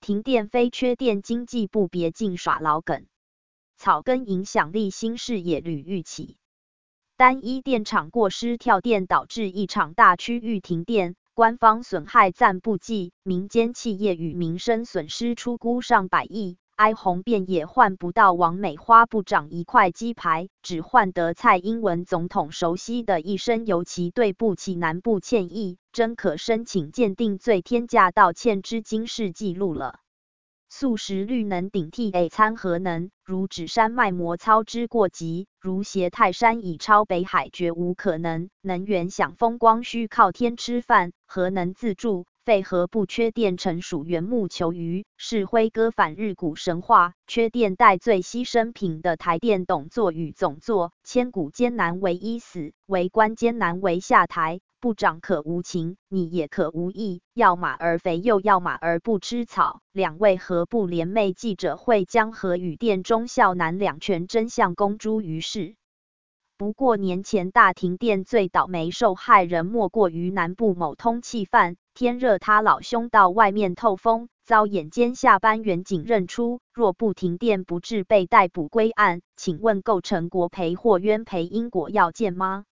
停电非缺电，经济部别净耍老梗。草根影响力新事也屡遇起。单一电厂过失跳电导致一场大区域停电，官方损害暂不计，民间企业与民生损失出估上百亿。哀鸿遍野换不到王美花部长一块鸡排，只换得蔡英文总统熟悉的一声尤其对不起南部歉意，真可申请鉴定罪天价道歉之惊世纪录了。素食绿能顶替餐核能，如指山脉膜操之过急，如挟泰山以超北海绝无可能。能源享风光需靠天吃饭，核能自助。废核不缺电诚属缘木求鱼，是辉哥反日古神话。缺电代罪牺牲品的台电董座与总座，千古艰难为一死，为官艰难为下台。部长可无情，你也可无义，要马儿肥又要马儿不吃草。两位核部联袂记者会将核与电中孝男两权真相公诸于世。不过年前大停电最倒霉受害人莫过于南部某通缉犯，天热他老兄到外面透风，遭眼尖下班员警认出，若不停电不致被逮捕归案。请问构成国赔或冤赔因果要件吗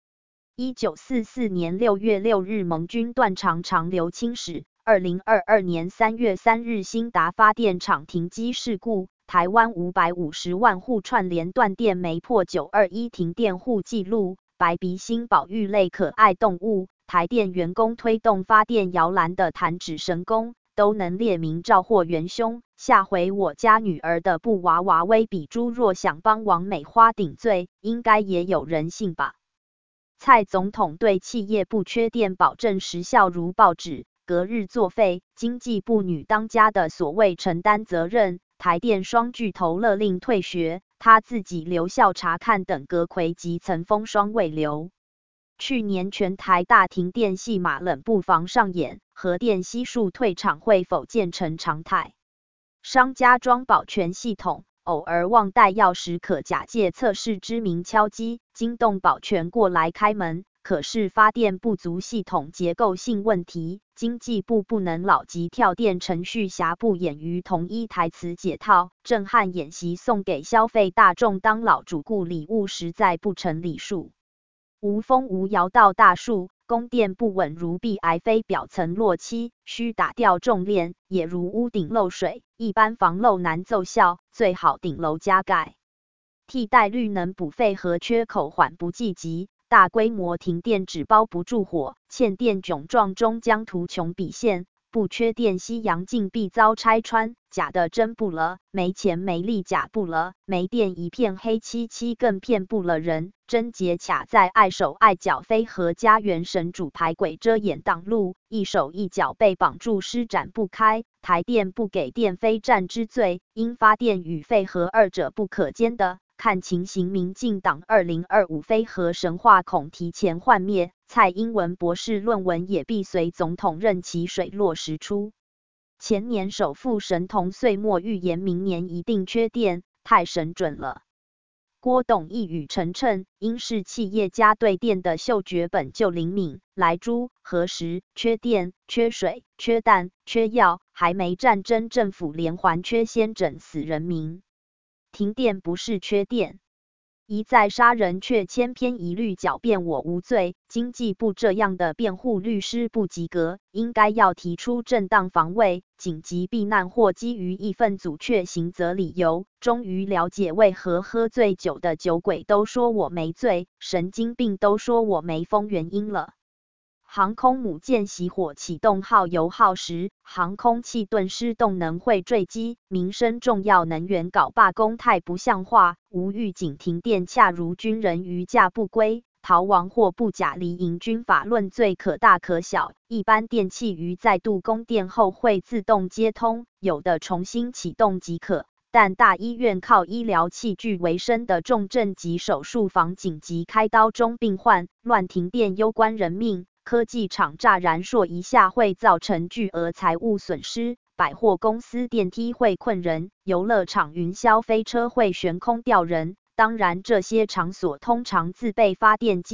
？1944年6月6日盟军断肠长流清史，2022年3月3日兴达发电厂停机事故，台湾550万户串联断电没破921停电户记录。白鼻星保育类可爱动物，台电员工推动发电摇篮的弹指神功，都能列明肇祸元凶。下回我家女儿的布娃娃威比猪若想帮王美花顶罪，应该也有人信吧。蔡总统对企业不缺电保证时效如报纸，隔日作废，经济部女当家的所谓承担责任，台电双巨头勒令退学，他自己留校察看等阁揆及层风霜未留。去年全台大停电戏码冷不防上演，核电悉数退场会否渐成常态？商家装保全系统，偶尔忘带钥匙可假借测试之名敲击，惊动保全过来开门。可是发电不足系统结构性问题，经济部不能老及跳电程序瑕不掩瑜同一台词解套，震撼演习送给消费大众当老主顾礼物实在不成礼数。无风无摇到大树，供电不稳如壁癌非表层落漆，需打掉重链，也如屋顶漏水，一般防漏难奏效，最好顶楼加盖。替代绿能补废核缺口缓不济急，大规模停电只包不住火，欠电窘状终将图穷匕现。不缺电西洋镜必遭拆穿，假的真不了，没钱没力假不了，没电一片黑漆漆更骗不了人。贞节卡在碍手碍脚非核家园神主牌鬼遮掩挡路，一手一脚被绑住施展不开。台电不给电非战之罪，因发电与废核二者不可兼的。看情形，民进党2025非核神话恐提前幻灭，蔡英文博士论文也必随总统任期水落石出。前年首富神童岁末预言明年一定缺电，太神准了。郭董一语成谶，因是企业家对电的嗅觉本就灵敏，来猪核实缺电、缺水、缺蛋、缺药，还没战争，政府连环缺先整死人民。停电不是缺电，一再杀人却千篇一律狡辩我无罪，经济部这样的辩护律师不及格，应该要提出正当防卫、紧急避难或基于义愤阻却刑责理由。终于了解为何喝醉酒的酒鬼都说我没醉，神经病都说我没疯原因了。航空母舰熄火启动号油耗时，航空器顿失动能会坠机，民生重要能源搞罢工太不像话，无预警停电恰如军人逾假不归，逃亡或不假离营军法论罪可大可小。一般电器于再度供电后会自动接通，有的重新启动即可。但大医院靠医疗器具为生的重症及手术房紧急开刀中病患，乱停电攸关人命。科技厂乍然烁一下会造成巨额财务损失，百货公司电梯会困人，游乐场云霄飞车会悬空吊人。当然这些场所通常自备发电机，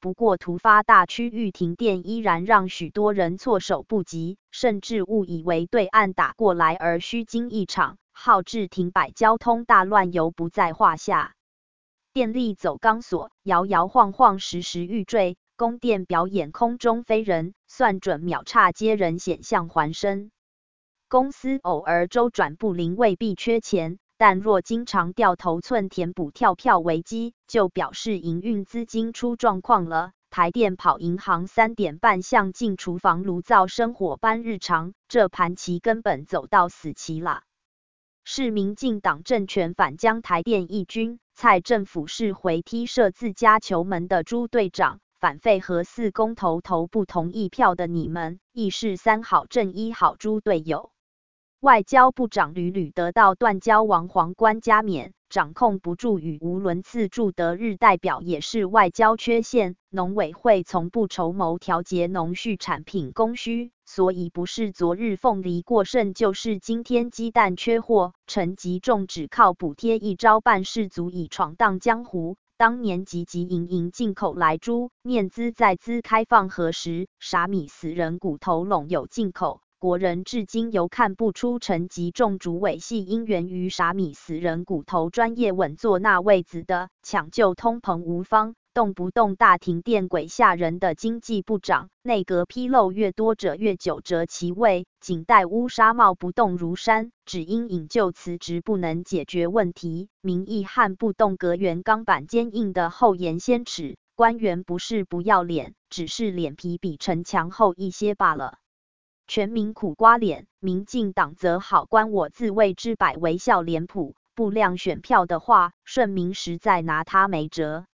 不过突发大区域停电依然让许多人措手不及，甚至误以为对岸打过来而虚惊一场，号致停摆交通大乱犹不在话下。电力走钢索，摇摇晃晃，时时欲坠，供电表演空中飞人，算准秒差接人险象环生。公司偶尔周转不灵未必缺钱，但若经常掉头寸填补跳票危机，就表示营运资金出状况了。台电跑银行3点半像进厨房炉灶生火般日常，这盘棋根本走到死棋了。是民进党政权反将台电义军，蔡政府是回踢射自家球门的朱队长，反废核4公投投不同意票的你们，亦是3好正1好猪队友。外交部长屡屡得到断交王皇冠加冕，掌控不住语无伦次驻德日代表也是外交缺陷。农委会从不筹谋调节农畜产品供需，所以不是昨日凤梨过剩，就是今天鸡蛋缺货。陈吉仲只靠补贴一招半是足以闯荡江湖。当年汲汲营营进口来猪，念兹在兹开放核时，傻米死人骨头拢有进口。国人至今犹看不出陈吉仲主委系因源于傻米死人骨头专业稳坐那位子的，抢救通膨无方，动不动大停电鬼吓人的经济部长，内阁纰漏越多者越久折其位，仅待乌纱帽不动如山，只因引咎辞职不能解决问题，民意和不动阁员钢板坚硬的厚颜先耻，官员不是不要脸，只是脸皮比城墙厚一些罢了。全民苦瓜脸，民进党则好官我自谓之百微笑脸谱，不亮选票的话，顺民实在拿他没辙。